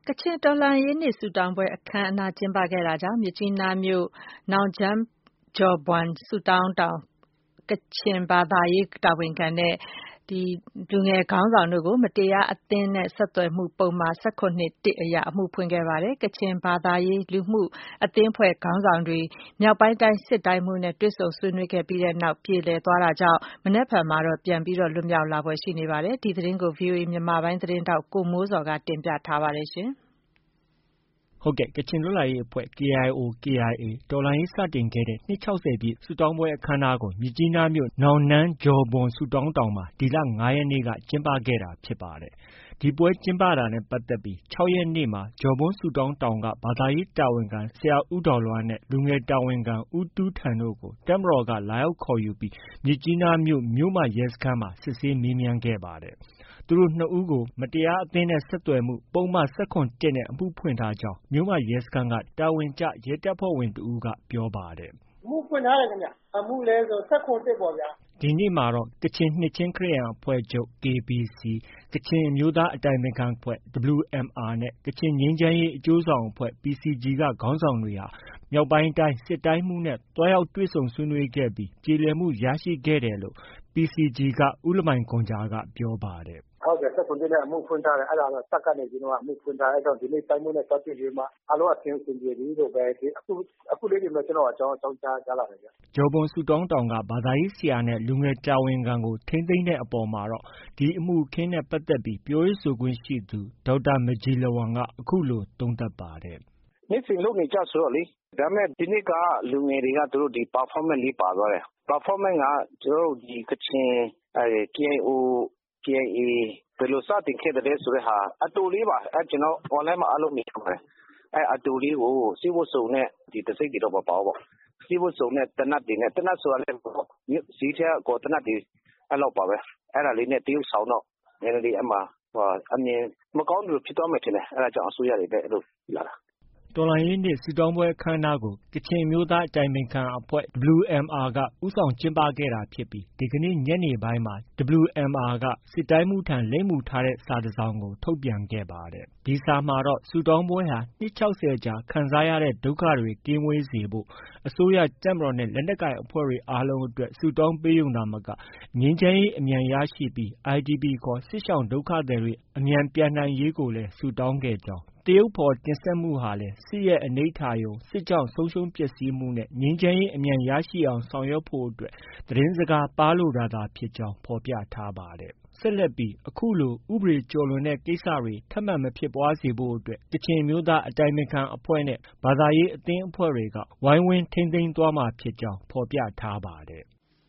ကချင်တော်လှန်ရေးနေ့ဆုတောင်းပွဲအခမ်းအနားကျင်းပခဲ့တာကြောင့်မြစ်ကြီးနားမြို့နောင်ဂျမ်းဂျော်ဘွမ်ဆုတောင်းတောင်ကချင်ဘာသာရေးတာဝန်ခံနဲ့လူငယ်ခေါင်းဆောင်တို့ကိုမတရားအသင်းနဲ့ဆက်သွယ်မှုပုဒ်မ 1၇/1 အရအမှုဖွင့်ခဲ့ပါတယ်။ကချင်ဘာသာရေးလူမှုအသင်းဖွဲ့ခေါင်းဆောင်တွေမြောက်ပိုင်းတိုင်းစစ်တိုင်းမှူးနဲ့တွေ့ဆုံဆွေးနွေးခဲ့ပြီးတဲ့နောက်ပြေလည်သွားတာကြောင့်မနက်ဖြန်မှာတော့ပြန်ပြီးလွတ်မြောက်လာဖွယ်ရှိနေပါတယ်။ဒီသတင်းကို VOA မြန်မာပိုင်းသတင်းထောက်ကိုမိုးဇော်ကတင်ပြထားပါတယ်။ကချင်လွတ်လပ်ရေးအဖွဲ့ KIO/KIA တော်လှန်ရေးစတင်ခဲ့တဲ့နှစ် 60 ပြည့်ဆုတောင်းပွဲအခမ်းအနားကိုမြစ်ကြီးနားမြို့နောင်နမ်းဂျော်ဘွမ်ဆုတောင်းတောင်မှာဒီလ 5 ရက်နေ့ကကျင်းပခဲ့တာဖြစ်ပါတယ်။ ဒီပွဲကျင်းပတာနဲ့ပတ်သက်ပြီး 6 ရက်နေ့မှာဂျော်ဘွမ်ဆုတောင်းတောင်ကဘာသာရေးတာဝန်ခံဆရာဦးဒေါ်လွမ်းနဲ့လူငယ်တာဝန်ခံဦးတူးထန်တို့ကိုတပ်မတော်ကလာရောက်ခေါ်ယူပြီးမြစ်ကြီးနားမြို့မရဲစခန်းမှာစစ်ဆေးမေးမြန်းခဲ့ပါတယ်။ သူတို့ 2 ဦးကို မတရားအသင်းနဲ့ဆက်သွယ်မှုပုဒ်မ 1၇/1 နဲ့အမှုဖွင့်ထားကြောင်းမြို့မရဲစခန်းကတာဝန်ကျရဲတပ်ဖွဲ့ဝင်တစ်ဦးကပြောပါတယ်။ “အမှုဖွင့်ထားတယ်ခင်ဗျ။ အမှုလည်းဆို 1၇/1 ပေါ့ဗျာ။ ” ဒီနေ့မှာတော့ကချင်နှစ်ခြင်းခရစ်ယာန်အဖွဲ့ချုပ် KBC ၊ ကချင်အမျိုးသားအတိုင်ပင်ခံအဖွဲ့ WMR နဲ့ ကချင်ငြိမ်းချမ်းရေးအကျိုးဆောင်အဖွဲ့ PCG က ခေါင်းဆောင်တွေဟာမြောက်ပိုင်းတိုင်းစစ်တိုင်းမှူးနဲ့သွားရောက်တွေ့ဆုံဆွေးနွေးခဲ့ပြီးပြေလည်မှုရရှိခဲ့တယ်လို့ PCG က ဦးလမိုင်ဂွမ်ဂျာက ပြောပါတယ်။ “ဟုတ်တယ် 1၇/1 နဲ့အမှုဖွင့်ထားတယ်။ အဲဒါတော့တပ်ကနေပြီးတော့အမှုဖွင့်ထားတယ်။ ဒီနေ့တိုင်းမှူးနဲ့သွားတွေ့ပြီးမှအားလုံးအဆင်ပြေပြီလို့ပဲအခုလေးတင်ပဲကျနော့်ကိုအကြောင်းကြားလာတယ်ဗျ။” ဂျော်ဘွမ်ဆုတောင်းတောင်ကဘာသာရေးဆရာနဲ့လူငယ်တာဝန်ခံကိုထိန်းသိမ်းတဲ့အပေါ်မှာတော့ဒီအမှုအခင်းနဲ့ပတ်သက်ပြီးပြောရေးဆိုခွင့်ရှိသူဒေါက်တာမဂျီလဝမ်ကအခုလိုသုံးသပ်ပါတယ်။ “နေ့စဉ်လုပ်နေကျဆိုတော့လေ။ ဒါပေမဲ့ဒီနေ့ကလူငယ်တွေကperformance လေးပါသွားတယ်။ performance ကကျနော်တို့ကချင် KIO/KIA ဘယ်လိုစတင်ခဲ့သလဲဆိုတဲ့ဟာအတိုလေးပါ။ကျနော် online မှာအားလုံးမြင်ကြပါတယ်။အတိုလေးကိုစစ်ဝတ်စုံနဲ့တံဆိပ်တွေတော့မပါဘူးပေါ့။စစ်ဝတ်စုံနဲ့သေနတ်တွေနဲ့သေနတ်ဆိုတာလည်းဇီးထဲကသေနတ်တွေအဲလောက်ပါပဲ။အဲဒါလေးနဲ့သရုပ်ဆောင်တော့နည်းနည်းလေးအမြင်မကောင်းသလိုဖြစ်သွားမယ်ထင်တယ်။အဲဒါကြောင့်အစိုးရတွေလည်းအဲလိုလာတာ။” တော်လှန်ရေးနေ့ဆုတောင်းပွဲအခမ်းအနားကိုကချင်အမျိုးသားအတိုင်ပင်ခံအဖွဲ့ WMR က ဦးဆောင်ကျင်းပခဲ့တာဖြစ်ပြီးဒီကနေ့ညနေပိုင်းမှာ WMR က စစ်တိုင်းမှူးထံလိပ်မူထားတဲ့စာတစ်စောင်ကိုထုတ်ပြန်ခဲ့ပါတယ်။ ဒီစာမှာတော့ဆုတောင်းပွဲဟာနှစ် 60 ကြာခံစားရတဲ့ဒုက္ခတွေကင်းဝေးစေဖို့အစိုးရ၊တပ်မတော်နဲ့လက်နက်ကိုင်အဖွဲ့တွေအားလုံးအတွက်ဆုတောင်းပေးရုံသာမကငြိမ်းချမ်းရေးအမြန်ရရှိပြီး IDP ခေါ် စစ်ရှောင်ဒုက္ခသည်တွေအမြန်ပြန်နိုင်ရေးကိုလည်းဆုတောင်းခဲ့ကြောင်း၊ သရုပ်ဖော်တင်ဆက်မှုဟာလည်းစစ်ရဲ့အနိဋ္ဌာရုံ၊စစ်ကြောင့်ဆုံးရှုံးပျက်ဆီးမှုနဲ့ ငြိမ်းချမ်းရေးအမြန်ရရှိအောင်ဆောင်ရွက်ဖို့အတွက်သတင်းစကားပါးလိုတာသာဖြစ်ကြောင်းဖော်ပြထားပါတယ်။ ဆက်လက်ပြီးအခုလိုဥပဒေကျော်လွန်တဲ့ကိစ္စတွေထပ်မံမဖြစ်ပွားစေဖို့အတွက်ကချင်အမျိုးသားအတိုင်ပင်ခံအဖွဲ့နဲ့ဘာသာရေးအသင်းအဖွဲ့တွေကဝိုင်းဝန်းထိန်းသိမ်းသွားမှာဖြစ်ကြောင်းဖော်ပြထားပါတယ်။